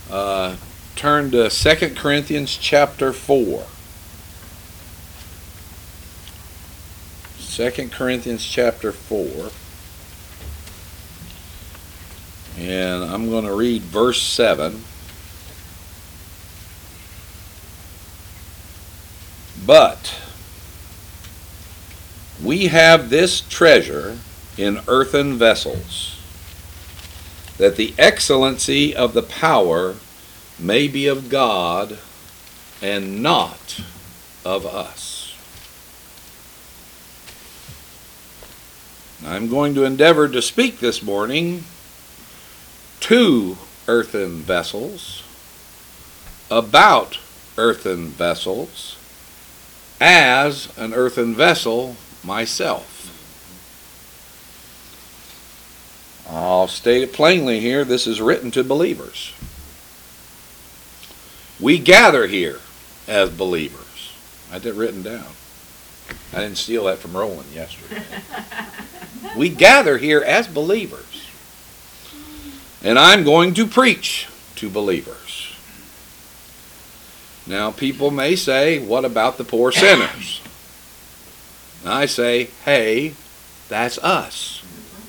Turn to 2 Corinthians chapter 4. 2 Corinthians chapter 4. And I'm going to read verse 7. But we have this treasure in earthen vessels, that the excellency of the power may be of God and not of us. I'm going to endeavor to speak this morning to earthen vessels, about earthen vessels, as an earthen vessel myself. I'll state it plainly here. This is written to believers. We gather here as believers. I had that written down. I didn't steal that from Roland yesterday. We gather here as believers. And I'm going to preach to believers. Now, people may say, what about the poor sinners? And I say, hey, that's us.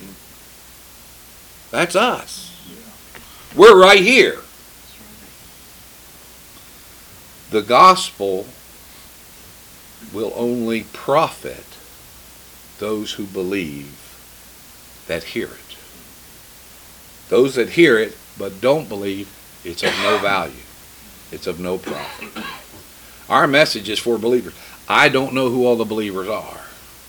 That's us. We're right here. The gospel will only profit those who believe that hear it. Those that hear it but don't believe, it's of no value. It's of no profit. Our message is for believers. I don't know who all the believers are,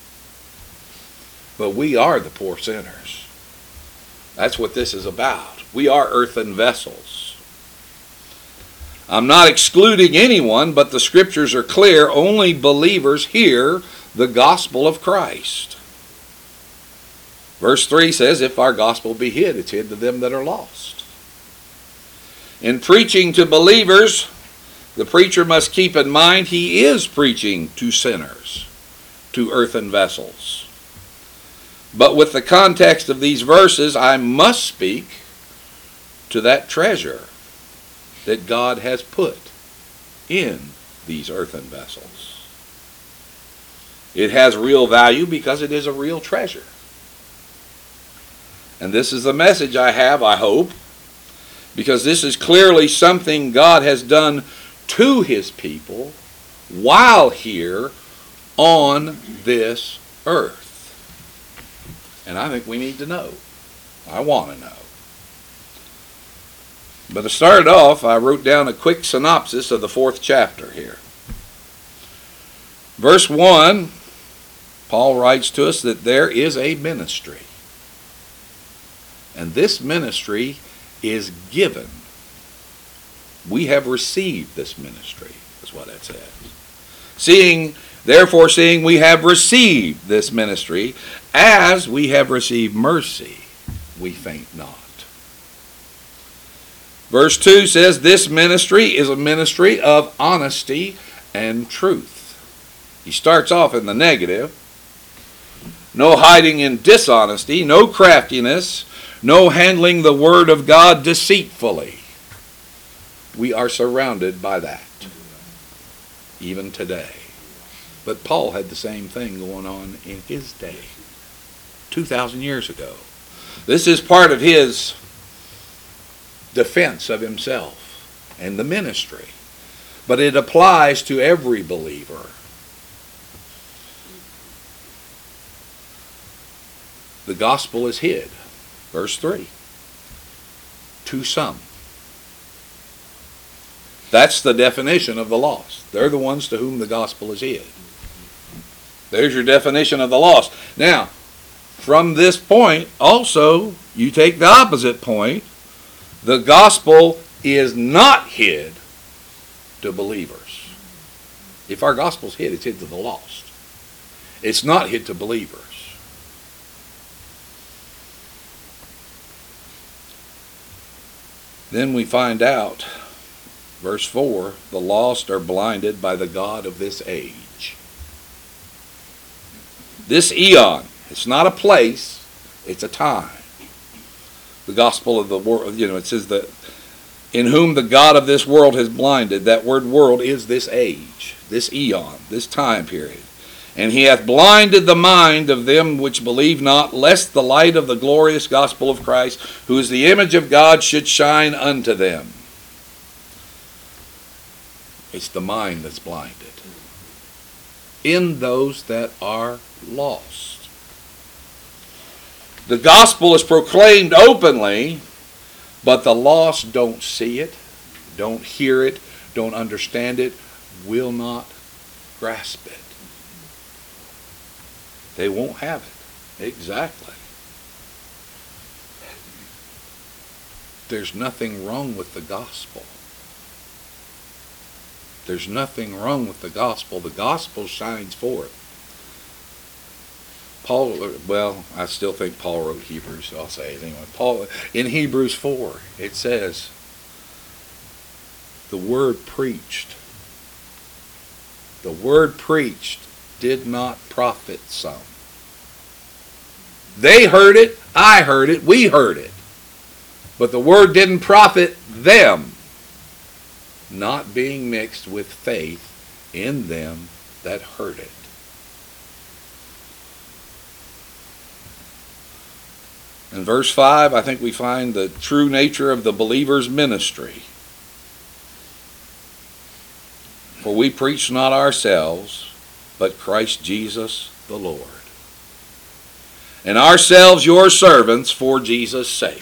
but we are the poor sinners. That's what this is about. We are earthen vessels. I'm not excluding anyone, but the scriptures are clear. Only believers hear the gospel of Christ. Verse 3 says, if our gospel be hid, it's hid to them that are lost. In preaching to believers, the preacher must keep in mind he is preaching to sinners, to earthen vessels. But with the context of these verses, I must speak to that treasure that God has put in these earthen vessels. It has real value because it is a real treasure. And this is the message I have, I hope, because this is clearly something God has done to his people while here on this earth. And I think we need to know. I want to know. But to start off, I wrote down a quick synopsis of the 4th chapter here. Verse 1, Paul writes to us that there is a ministry. And this ministry is given. We have received this ministry, is what it says. Therefore, seeing we have received this ministry, as we have received mercy, we faint not. Verse 2 says, this ministry is a ministry of honesty and truth. He starts off in the negative. No hiding in dishonesty, no craftiness, no handling the word of God deceitfully. We are surrounded by that, even today. But Paul had the same thing going on in his day, 2,000 years ago. This is part of his defense of himself and the ministry. But it applies to every believer. The gospel is hid. Verse 3. To some. That's the definition of the lost. They're the ones to whom the gospel is hid. There's your definition of the lost. Now, from this point, also, you take the opposite point. The gospel is not hid to believers. If our gospel's hid, it's hid to the lost. It's not hid to believers. Then we find out, verse 4, the lost are blinded by the god of this age. This eon, it's not a place, it's a time. The gospel of the world, it says that in whom the God of this world has blinded. That word world is this age, this eon, this time period. And he hath blinded the mind of them which believe not, lest the light of the glorious gospel of Christ, who is the image of God, should shine unto them. It's the mind that's blinded. In those that are lost. The gospel is proclaimed openly, but the lost don't see it, don't hear it, don't understand it, will not grasp it. They won't have it. Exactly. There's nothing wrong with the gospel. There's nothing wrong with the gospel. The gospel shines forth. Paul, well, I still think Paul wrote Hebrews, so I'll say it anyway. Paul, in Hebrews 4, it says, the word preached did not profit some. They heard it, I heard it, we heard it. But the word didn't profit them, not being mixed with faith in them that heard it. In verse 5, I think we find the true nature of the believer's ministry. For we preach not ourselves, but Christ Jesus the Lord. And ourselves your servants for Jesus' sake.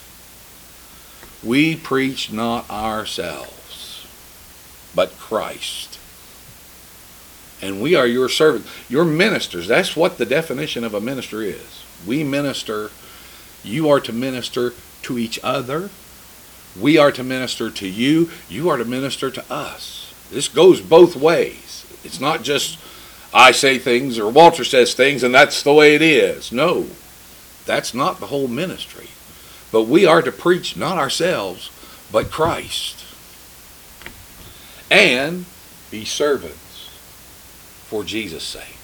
We preach not ourselves, but Christ. And we are your servants, your ministers. That's what the definition of a minister is. We minister. You are to minister to each other. We are to minister to you. You are to minister to us. This goes both ways. It's not just I say things or Walter says things and that's the way it is. No, that's not the whole ministry. But we are to preach not ourselves, but Christ. And be servants for Jesus' sake.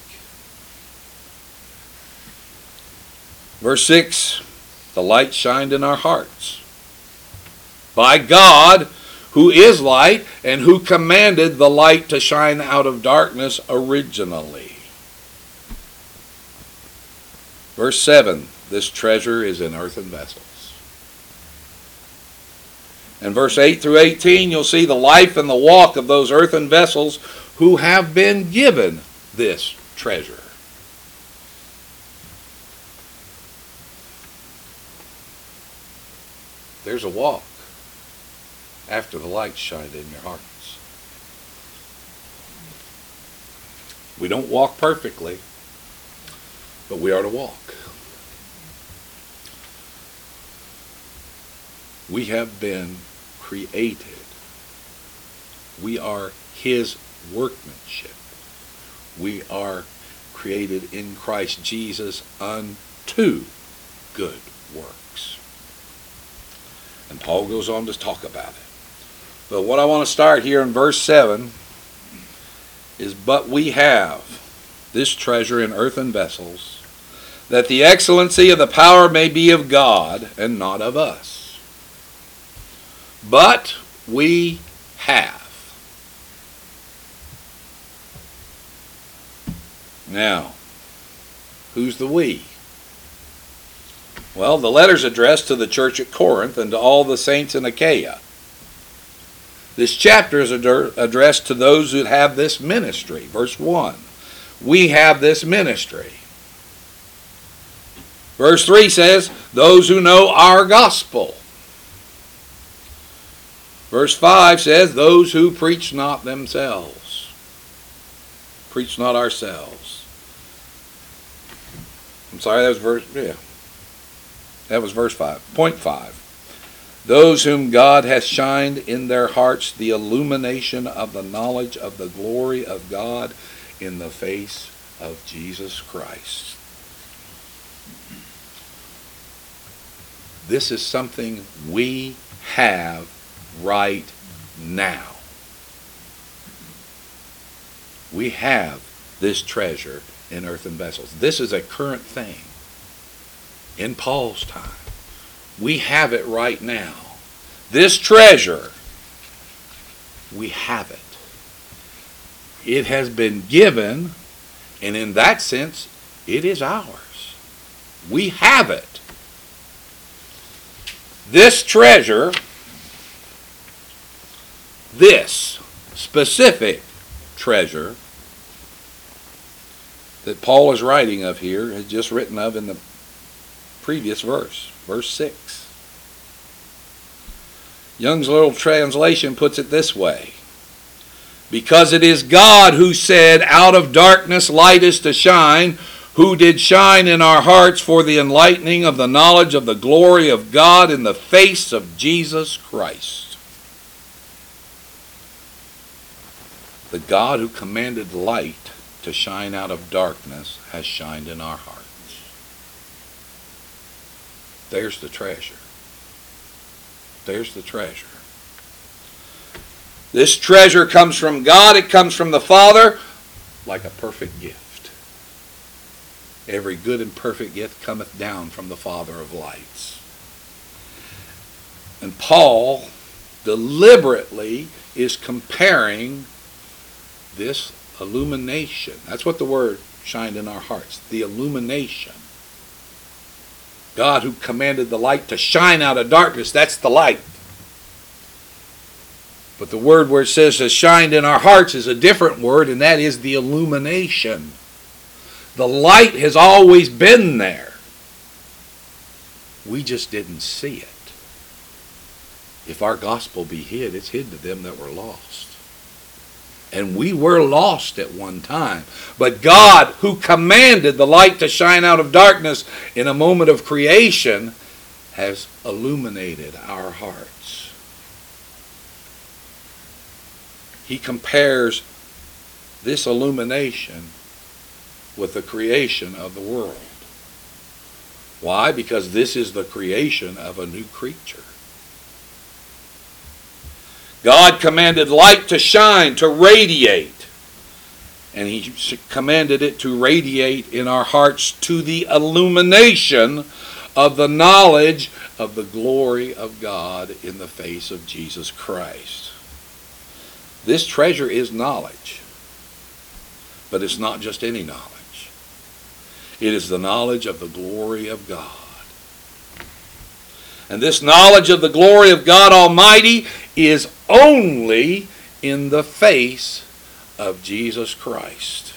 Verse 6, the light shined in our hearts by God, who is light, and who commanded the light to shine out of darkness originally. Verse 7, this treasure is in earthen vessels. And verse 8 through 18, you'll see the life and the walk of those earthen vessels who have been given this treasure. There's a walk after the light shined in your hearts. We don't walk perfectly, but we are to walk. We have been created. We are His workmanship. We are created in Christ Jesus unto good works. And Paul goes on to talk about it. But what I want to start here in verse 7 is, but we have this treasure in earthen vessels, that the excellency of the power may be of God and not of us. But we have. Now, who's the we? Well, the letter's addressed to the church at Corinth and to all the saints in Achaia. This chapter is addressed to those who have this ministry. Verse 1, we have this ministry. Verse 3 says, those who know our gospel. Verse 5 says, those who preach not themselves. Preach not ourselves. I'm sorry, that was verse 5. Point 5. Those whom God hath shined in their hearts the illumination of the knowledge of the glory of God in the face of Jesus Christ. This is something we have right now. We have this treasure in earthen vessels. This is a current thing in Paul's time. We have it right now. This treasure, we have it. It has been given, and in that sense, it is ours. We have it. This treasure, this specific treasure that Paul is writing of here, is just written of in the previous verse, verse 6. Young's Literal Translation puts it this way: because it is God who said, out of darkness light is to shine, who did shine in our hearts for the enlightening of the knowledge of the glory of God in the face of Jesus Christ. The God who commanded light to shine out of darkness has shined in our hearts. There's the treasure. There's the treasure. This treasure comes from God. It comes from the Father like a perfect gift. Every good and perfect gift cometh down from the Father of lights. And Paul deliberately is comparing this illumination. That's what the word shined in our hearts. The illumination. God who commanded the light to shine out of darkness, that's the light. But the word where it says has shined in our hearts is a different word, and that is the illumination. The light has always been there. We just didn't see it. If our gospel be hid, it's hid to them that were lost. And we were lost at one time. But God, who commanded the light to shine out of darkness in a moment of creation, has illuminated our hearts. He compares this illumination with the creation of the world. Why? Because this is the creation of a new creature. God commanded light to shine, to radiate. And He commanded it to radiate in our hearts to the illumination of the knowledge of the glory of God in the face of Jesus Christ. This treasure is knowledge. But it's not just any knowledge. It is the knowledge of the glory of God. And this knowledge of the glory of God Almighty is only in the face of Jesus Christ.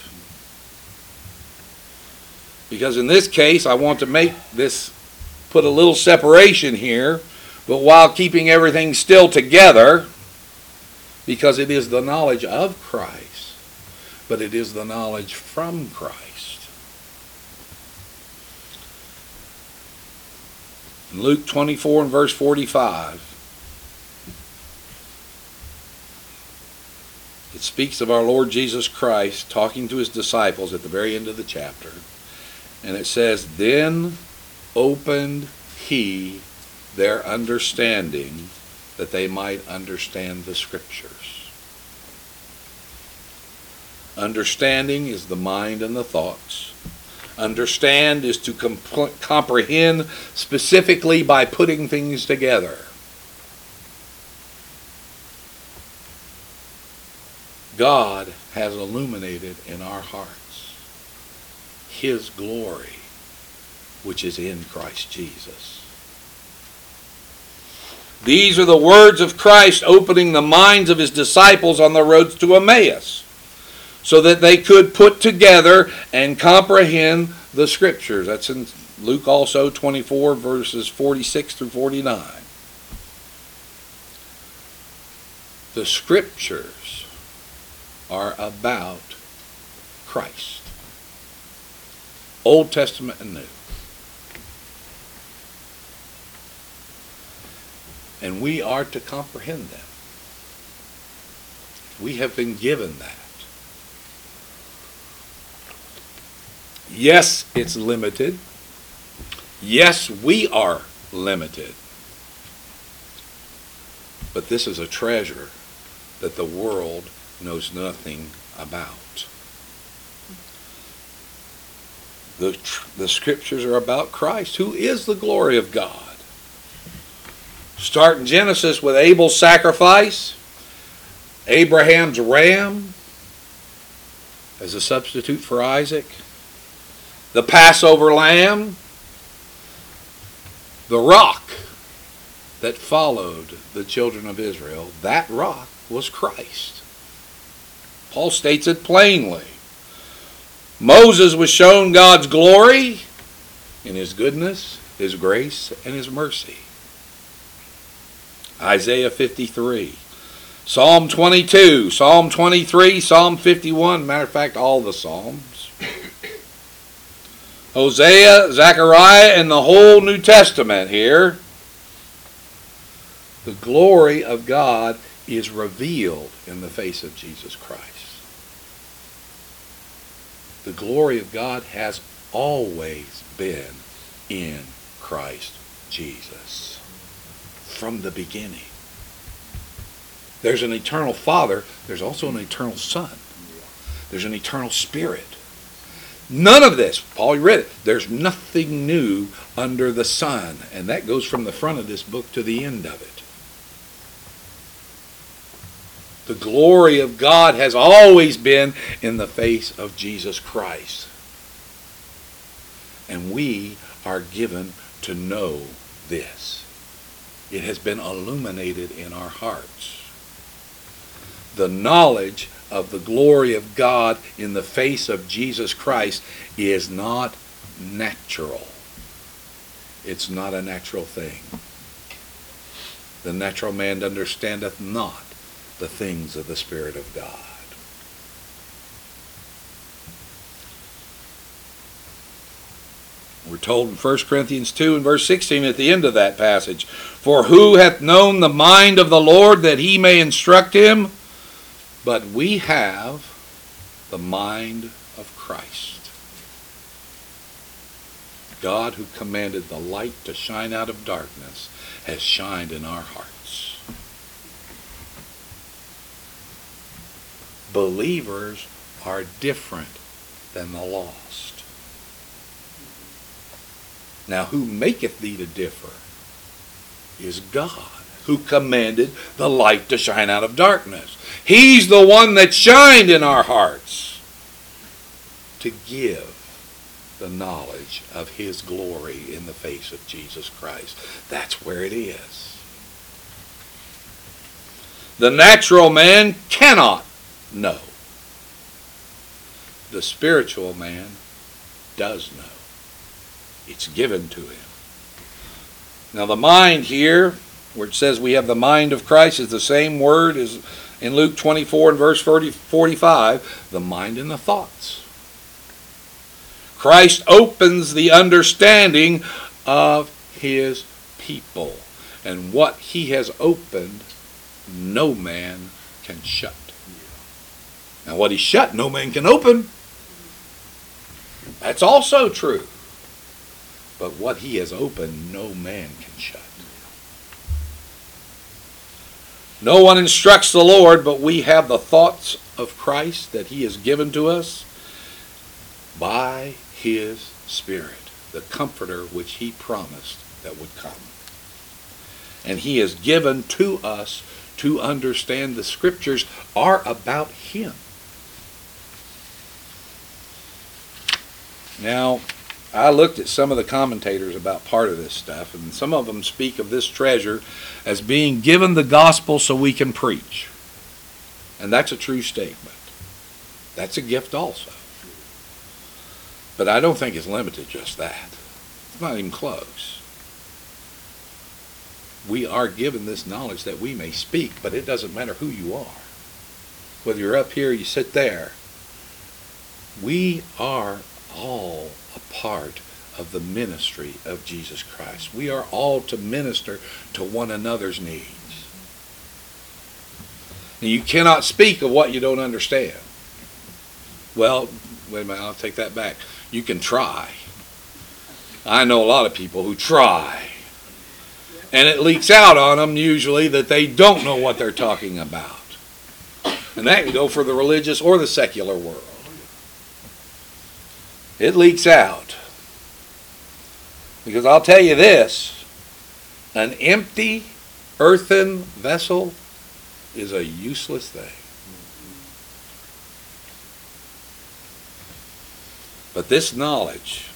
Because in this case, I want to put a little separation here, but while keeping everything still together, because it is the knowledge of Christ, but it is the knowledge from Christ. In Luke 24 and verse 45, it speaks of our Lord Jesus Christ talking to His disciples at the very end of the chapter. And it says, then opened He their understanding that they might understand the Scriptures. Understanding is the mind and the thoughts. Understand is to comprehend specifically by putting things together. God has illuminated in our hearts His glory, which is in Christ Jesus. These are the words of Christ opening the minds of His disciples on the roads to Emmaus, so that they could put together and comprehend the Scriptures. That's in Luke also 24, verses 46 through 49. The Scriptures are about Christ. Old Testament and New. And we are to comprehend them. We have been given that. Yes, it's limited. Yes, we are limited. But this is a treasure that the world knows nothing about. The Scriptures are about Christ, who is the glory of God. Start in Genesis with Abel's sacrifice, Abraham's ram as a substitute for Isaac, the Passover lamb, the rock that followed the children of Israel. That rock was Christ. Paul states it plainly. Moses was shown God's glory in his goodness, his grace, and his mercy. Isaiah 53, Psalm 22, Psalm 23, Psalm 51. Matter of fact, all the Psalms. Hosea, Zechariah, and the whole New Testament here. The glory of God is revealed in the face of Jesus Christ. The glory of God has always been in Christ Jesus. From the beginning. There's an eternal Father. There's also an eternal Son. There's an eternal Spirit. None of this, Paul, you read it, there's nothing new under the sun. And that goes from the front of this book to the end of it. The glory of God has always been in the face of Jesus Christ. And we are given to know this. It has been illuminated in our hearts. The knowledge of the glory of God in the face of Jesus Christ is not natural. It's not a natural thing. The natural man understandeth not the things of the Spirit of God. We're told in 1 Corinthians 2 and verse 16 at the end of that passage, for who hath known the mind of the Lord that he may instruct him? But we have the mind of Christ. God, who commanded the light to shine out of darkness, has shined in our hearts. Believers are different than the lost. Now, who maketh thee to differ is God, who commanded the light to shine out of darkness. He's the one that shined in our hearts to give the knowledge of his glory in the face of Jesus Christ. That's where it is. The natural man cannot know. The spiritual man does know. It's given to him. Now the mind here, where it says we have the mind of Christ, is the same word as in Luke 24 and verse 45, the mind and the thoughts. Christ opens the understanding of his people. And what he has opened, no man can shut. Now what he shut, no man can open. That's also true. But what he has opened, no man can shut. No one instructs the Lord, but we have the thoughts of Christ that he has given to us by his Spirit, the Comforter which he promised that would come. And he has given to us to understand the Scriptures are about him. Now, I looked at some of the commentators about part of this stuff, and some of them speak of this treasure as being given the gospel so we can preach. And that's a true statement. That's a gift also. But I don't think it's limited just that. It's not even close. We are given this knowledge that we may speak, but it doesn't matter who you are. Whether you're up here or you sit there, we are all a part of the ministry of Jesus Christ. We are all to minister to one another's needs. And you cannot speak of what you don't understand. Well, wait a minute, I'll take that back. You can try. I know a lot of people who try. And it leaks out on them usually that they don't know what they're talking about. And that can go for the religious or the secular world. It leaks out. Because I'll tell you this, an empty earthen vessel is a useless thing. But this knowledge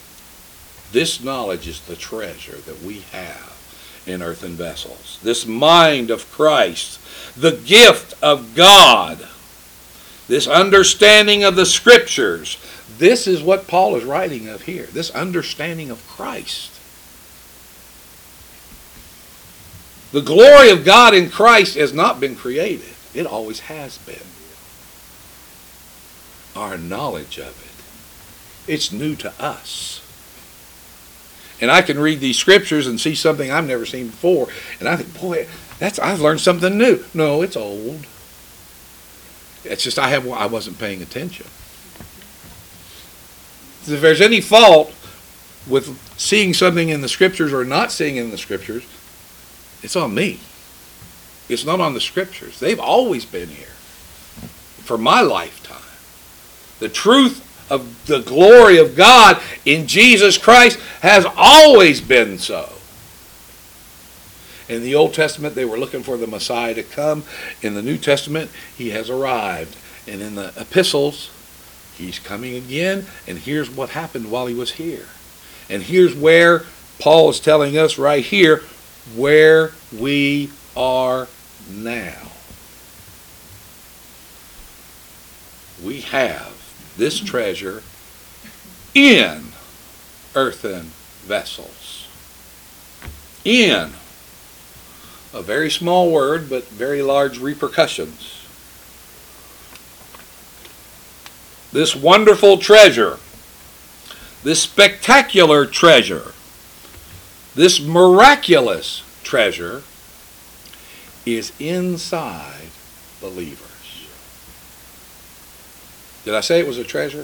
is the treasure that we have in earthen vessels. This mind of Christ, the gift of God, this understanding of the Scriptures, this is what Paul is writing of here, this understanding of Christ. The glory of God in Christ has not been created. It always has been. Our knowledge of it, it's new to us. And I can read these scriptures and see something I've never seen before, and I think, boy, I've learned something new. No, it's old. It's just I wasn't paying attention. If there's any fault with seeing something in the scriptures or not seeing it in the scriptures, it's on me. It's not on the scriptures. They've always been here for my lifetime. The truth of the glory of God in Jesus Christ has always been so. In the Old Testament, they were looking for the Messiah to come. In the New Testament, he has arrived. And in the epistles, he's coming again. And here's what happened while he was here. And here's where Paul is telling us right here where we are now. We have this treasure in earthen vessels. In a very small word, but very large repercussions. This wonderful treasure, this spectacular treasure, this miraculous treasure is inside believers. Did I say it was a treasure?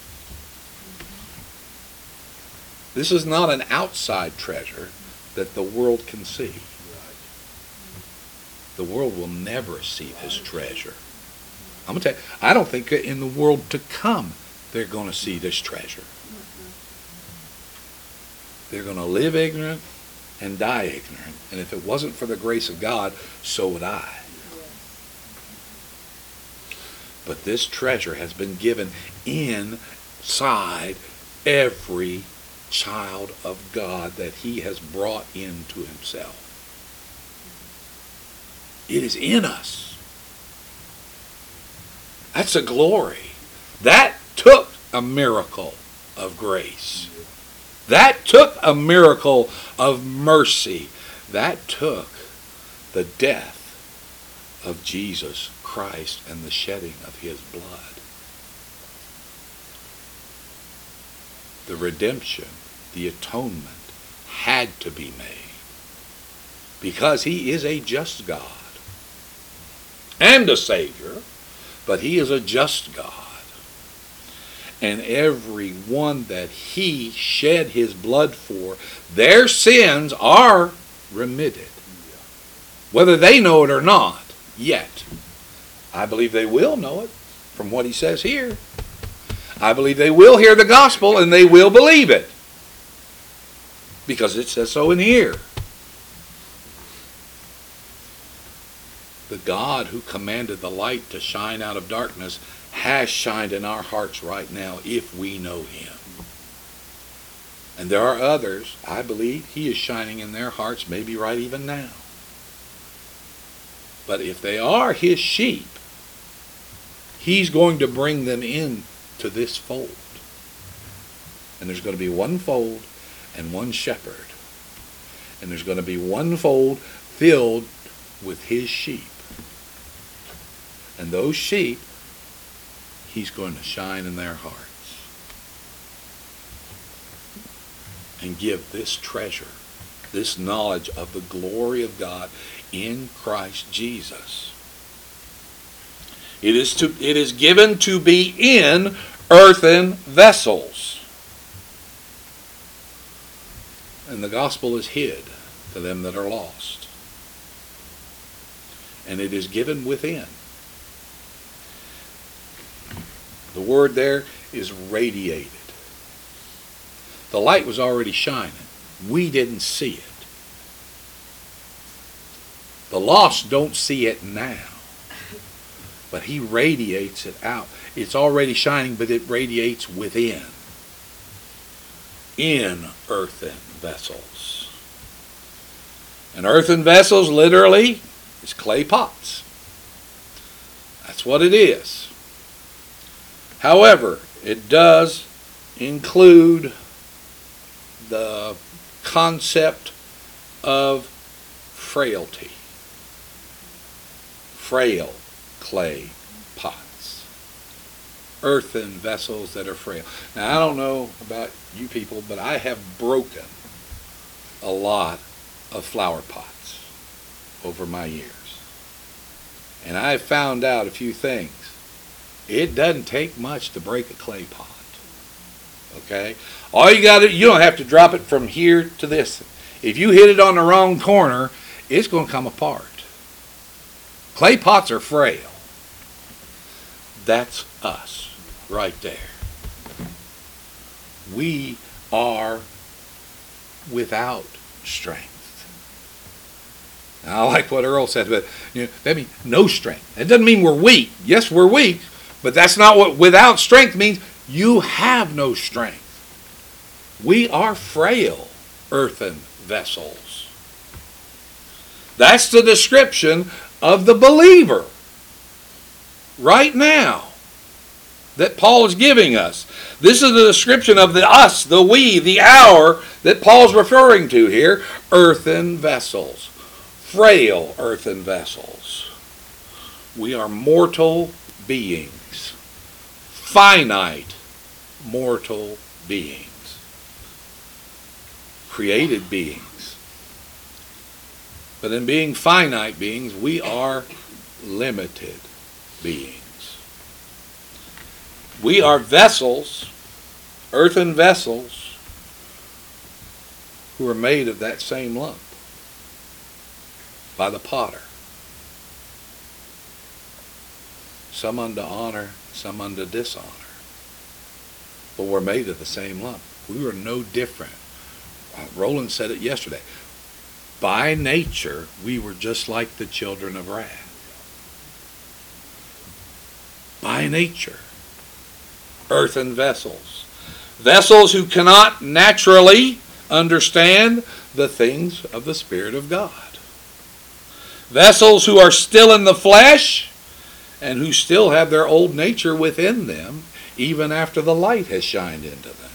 This is not an outside treasure that the world can see. The world will never see this treasure. I'm going to tell you, I don't think in the world to come they're going to see this treasure. They're going to live ignorant and die ignorant. And if it wasn't for the grace of God, so would I. But this treasure has been given inside every child of God that he has brought into himself. It is in us. That's a glory. That took a miracle of grace. That took a miracle of mercy. That took the death of Jesus Christ and the shedding of his blood. The redemption, the atonement had to be made because he is a just God and a Savior, but he is a just God. And every one that he shed his blood for, their sins are remitted. Whether they know it or not, yet. I believe they will know it from what he says here. I believe they will hear the gospel and they will believe it. Because it says so in here. The God who commanded the light to shine out of darkness has shined in our hearts right now if we know him. And there are others, I believe, he is shining in their hearts maybe right even now. But if they are his sheep, he's going to bring them in to this fold. And there's going to be one fold and one shepherd. And there's going to be one fold filled with his sheep. And those sheep, he's going to shine in their hearts. And give this treasure, this knowledge of the glory of God in Christ Jesus. It is given to be in earthen vessels. And the gospel is hid to them that are lost. And it is given within. The word there is radiated. The light was already shining. We didn't see it. The lost don't see it now, but he radiates it out. It's already shining, but it radiates within, in earthen vessels. And earthen vessels literally is clay pots. That's what it is. However, it does include the concept of frailty. Frail clay pots. Earthen vessels that are frail. Now, I don't know about you people, but I have broken a lot of flower pots over my years. And I've found out a few things. It doesn't take much to break a clay pot. Okay? All you got to, you don't have to drop it from here to this. If you hit it on the wrong corner, it's going to come apart. Clay pots are frail. That's us right there. We are without strength. Now, I like what Earl said, but that means no strength. It doesn't mean we're weak. Yes, we're weak, but that's not what without strength means. You have no strength. We are frail earthen vessels. That's the description of the believer right now that Paul is giving us. This is the description of the us, the we, the our that Paul's referring to here. Earthen vessels. Frail earthen vessels. We are mortal beings. Finite mortal beings. Created beings. But in being finite beings, we are limited beings. We are vessels, earthen vessels, who are made of that same lump by the potter. Some unto honor, some unto dishonor. But we're made of the same lump. We are no different. Roland said it yesterday. By nature, we were just like the children of wrath. By nature. Earthen vessels. Vessels who cannot naturally understand the things of the Spirit of God. Vessels who are still in the flesh and who still have their old nature within them even after the light has shined into them.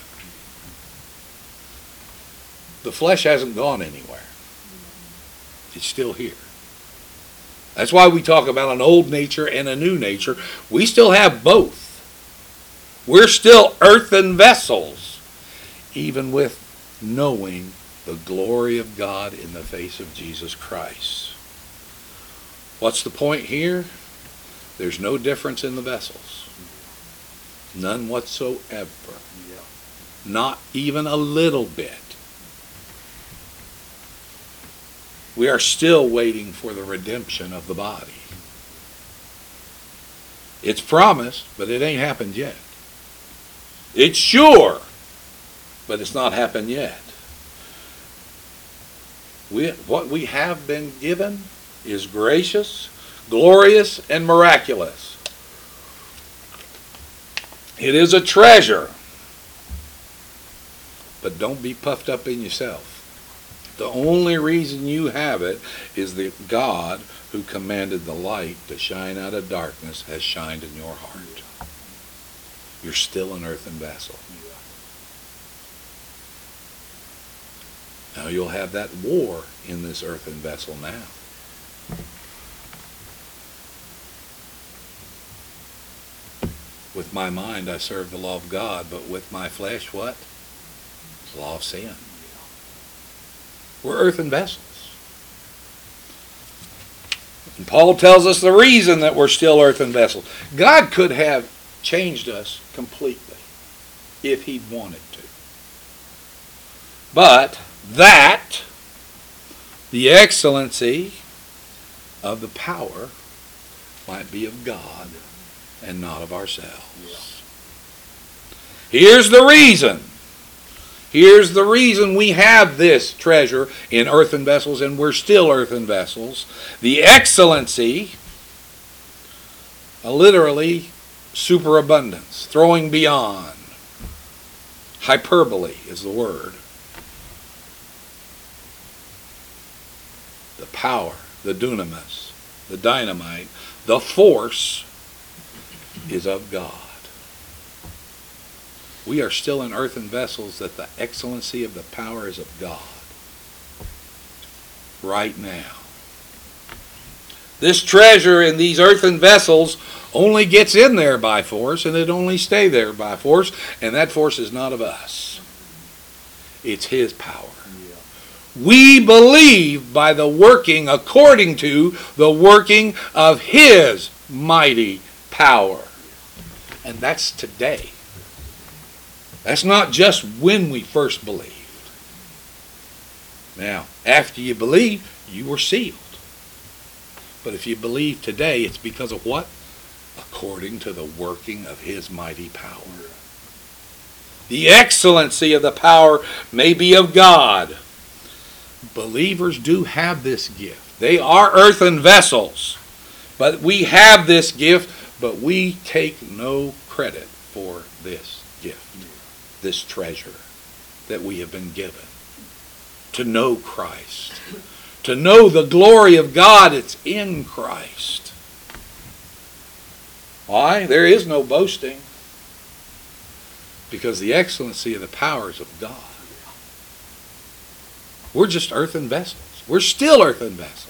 The flesh hasn't gone anywhere. It's still here. That's why we talk about an old nature and a new nature. We still have both. We're still earthen vessels, even with knowing the glory of God in the face of Jesus Christ. What's the point here? There's no difference in the vessels. None whatsoever. Not even a little bit. We are still waiting for the redemption of the body. It's promised, but it ain't happened yet. It's sure, but it's not happened yet. What we have been given is gracious, glorious, and miraculous. It is a treasure. But don't be puffed up in yourself. The only reason you have it is that God, who commanded the light to shine out of darkness, has shined in your heart. You're still an earthen vessel. Now you'll have that war in this earthen vessel now. With my mind I serve the law of God, but with my flesh, what? The law of sin. We're earthen vessels. And Paul tells us the reason that we're still earthen vessels. God could have changed us completely if he'd wanted to. But that, the excellency of the power, might be of God and not of ourselves. Here's the reason. Here's the reason we have this treasure in earthen vessels, and we're still earthen vessels. The excellency, literally superabundance, throwing beyond. Hyperbole is the word. The power, the dunamis, the dynamite, the force is of God. We are still in earthen vessels that the excellency of the power is of God. Right now. This treasure in these earthen vessels only gets in there by force, and it only stays there by force, and that force is not of us. It's His power. We believe by the working, according to the working of His mighty power. And that's today. That's not just when we first believed. Now, after you believe, you were sealed. But if you believe today, it's because of what? According to the working of His mighty power. The excellency of the power may be of God. Believers do have this gift. They are earthen vessels. But we have this gift, but we take no credit for this gift. This treasure that we have been given. To know Christ. To know the glory of God, it's in Christ. Why? There is no boasting. Because the excellency of the power is of God. We're just earthen vessels. We're still earthen vessels.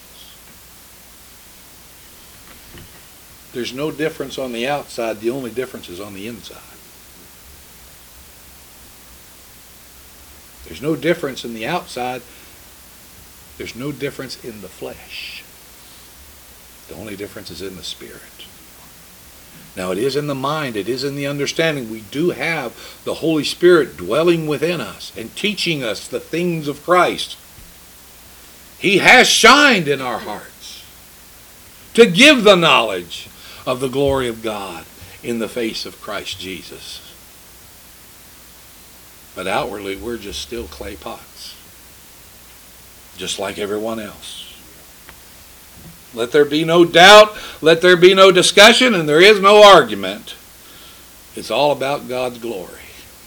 There's no difference on the outside. The only difference is on the inside. There's no difference in the outside. There's no difference in the flesh. The only difference is in the spirit. Now it is in the mind, it is in the understanding. We do have the Holy Spirit dwelling within us and teaching us the things of Christ. He has shined in our hearts to give the knowledge of the glory of God in the face of Christ Jesus. But outwardly, we're just still clay pots. Just like everyone else. Let there be no doubt. Let there be no discussion. And there is no argument. It's all about God's glory.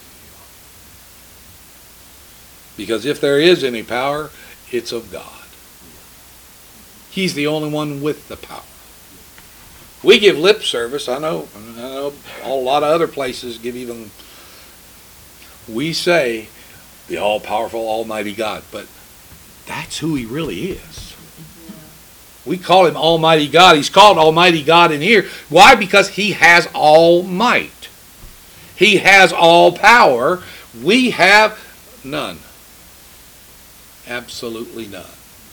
Because if there is any power, it's of God. He's the only one with the power. We give lip service. I know a lot of other places give even... We say the all-powerful, almighty God, but that's who He really is. We call Him Almighty God. He's called Almighty God in here. Why? Because He has all might. He has all power. We have none. Absolutely none.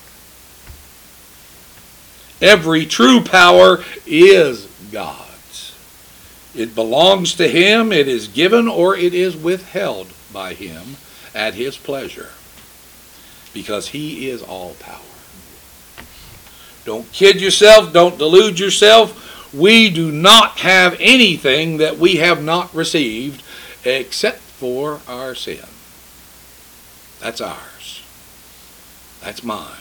Every true power is God's. It belongs to Him, it is given, or it is withheld by Him at His pleasure. Because He is all power. Don't kid yourself, don't delude yourself. We do not have anything that we have not received except for our sin. That's ours. That's mine.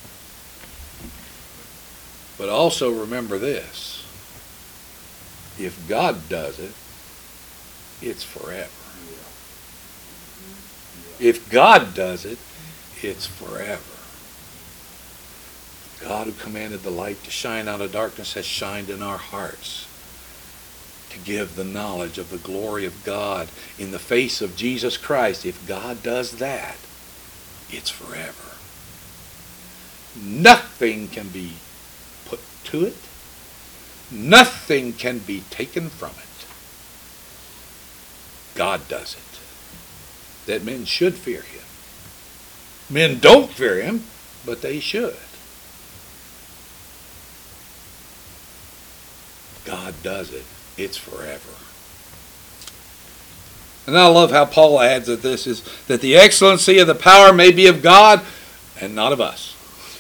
But also remember this. If God does it, it's forever. If God does it, it's forever. God who commanded the light to shine out of darkness has shined in our hearts to give the knowledge of the glory of God in the face of Jesus Christ. If God does that, it's forever. Nothing can be put to it. Nothing can be taken from it. God does it. That men should fear Him. Men don't fear Him, but they should. God does it. It's forever. And I love how Paul adds that this is that the excellency of the power may be of God and not of us.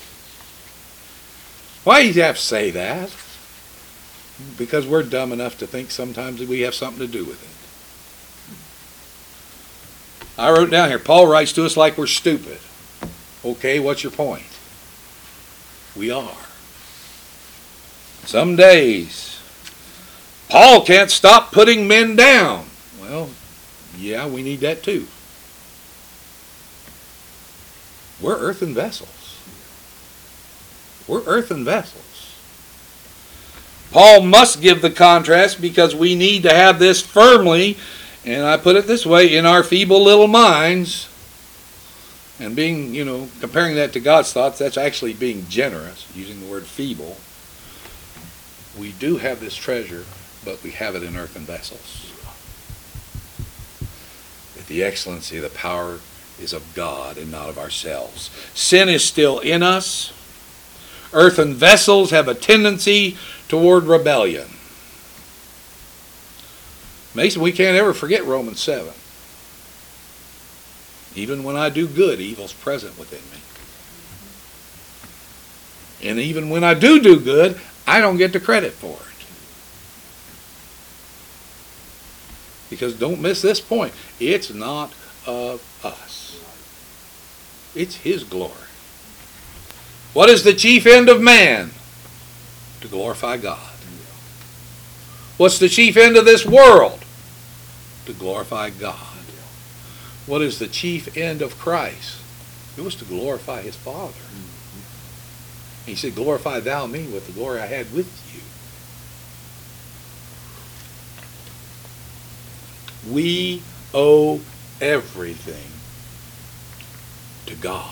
Why do you have to say that? Because we're dumb enough to think sometimes that we have something to do with I wrote down here, Paul writes to us like we're stupid. Okay, what's your point? We are. Some days, Paul can't stop putting men down. Well, yeah, we need that too. We're earthen vessels. We're earthen vessels. Paul must give the contrast because we need to have this firmly, and I put it this way, in our feeble little minds. And being, comparing that to God's thoughts, that's actually being generous, using the word feeble. We do have this treasure, but we have it in earthen vessels. That the excellency, the power is of God and not of ourselves. Sin is still in us. Earthen vessels have a tendency toward rebellion. Mason, we can't ever forget Romans 7. Even when I do good, evil's present within me. And even when I do good, I don't get the credit for it. Because don't miss this point. It's not of us. It's His glory. What is the chief end of man? To glorify God. What's the chief end of this world? To glorify God. What is the chief end of Christ? It was to glorify His Father. He said, glorify thou me with the glory I had with you. We owe everything to God.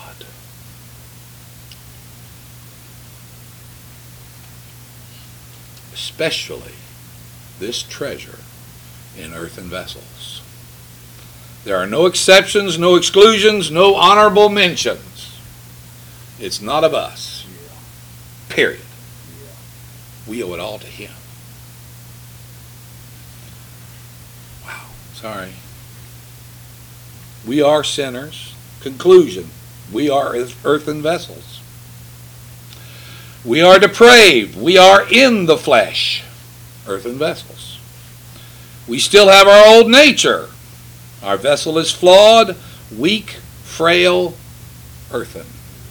Especially this treasure in earthen vessels. There are no exceptions, no exclusions, no honorable mentions. It's not of us. Period. We owe it all to Him. Wow. Sorry. We are sinners. Conclusion. We are earthen vessels. We are depraved. We are in the flesh. Earthen vessels. We still have our old nature. Our vessel is flawed, weak, frail, earthen.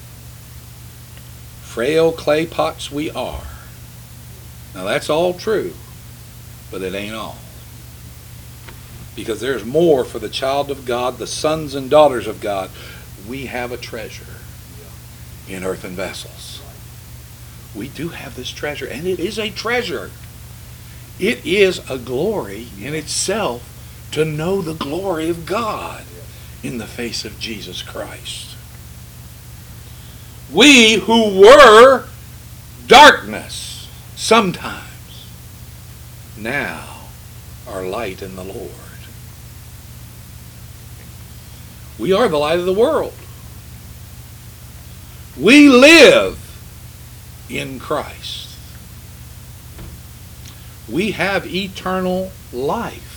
Frail clay pots we are. Now that's all true, but it ain't all. Because there's more for the child of God, the sons and daughters of God. We have a treasure in earthen vessels. We do have this treasure, and it is a treasure. It is a glory in itself to know the glory of God in the face of Jesus Christ. We who were darkness sometimes now are light in the Lord. We are the light of the world. We live in Christ. We have eternal life.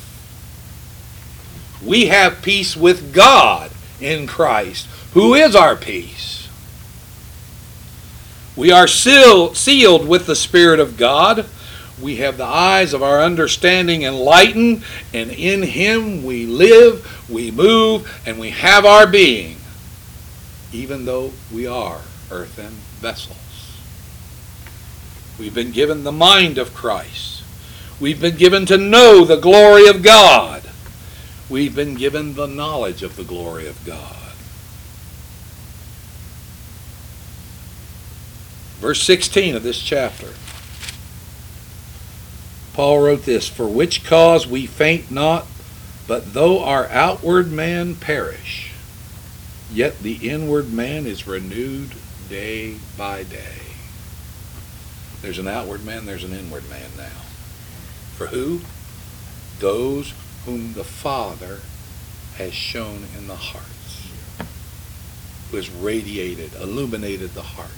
We have peace with God in Christ, who is our peace. We are sealed with the Spirit of God. We have the eyes of our understanding enlightened, and in Him we live, we move, and we have our being, even though we are earthen vessels. We've been given the mind of Christ. We've been given to know the glory of God. We've been given the knowledge of the glory of God. Verse 16 of this chapter. Paul wrote this, "For which cause we faint not, but though our outward man perish, yet the inward man is renewed day by day." There's an outward man, there's an inward man now. For who? Those whom the Father has shown in the hearts, who has radiated, illuminated the hearts,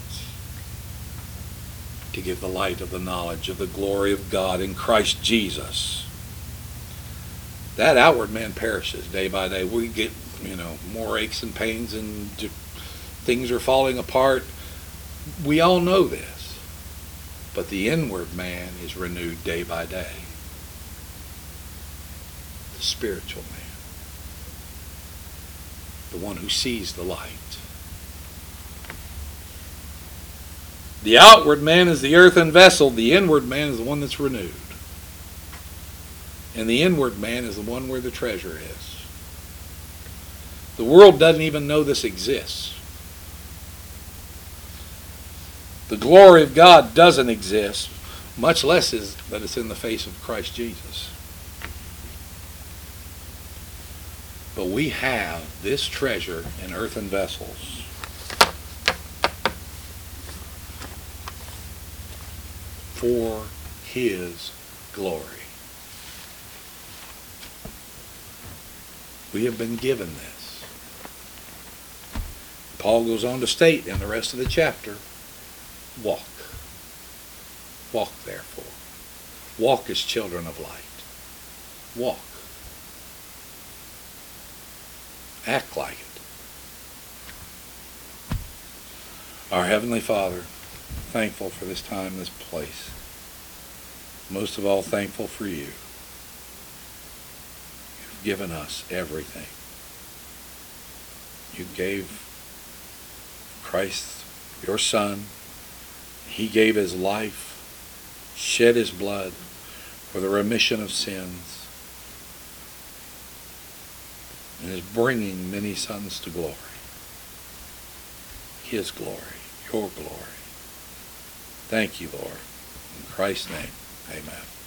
to give the light of the knowledge of the glory of God in Christ Jesus. That outward man perishes day by day. We get, more aches and pains and things are falling apart. We all know this. But the inward man is renewed day by day. The spiritual man. the one who sees the light. The outward man is the earthen vessel. The inward man is the one that's renewed. And the inward man is the one where the treasure is. The world doesn't even know this exists. The glory of God doesn't exist, much less is that it's in the face of Christ Jesus. But we have this treasure in earthen vessels. For His glory. We have been given this. Paul goes on to state in the rest of the chapter, walk. Walk therefore. Walk as children of light. Walk. Act like it. Our Heavenly Father, thankful for this time, this place. Most of all, thankful for you. You've given us everything. You gave Christ, your Son. He gave His life, shed His blood for the remission of sins, and is bringing many sons to glory. His glory, your glory. Thank you, Lord. In Christ's name, amen.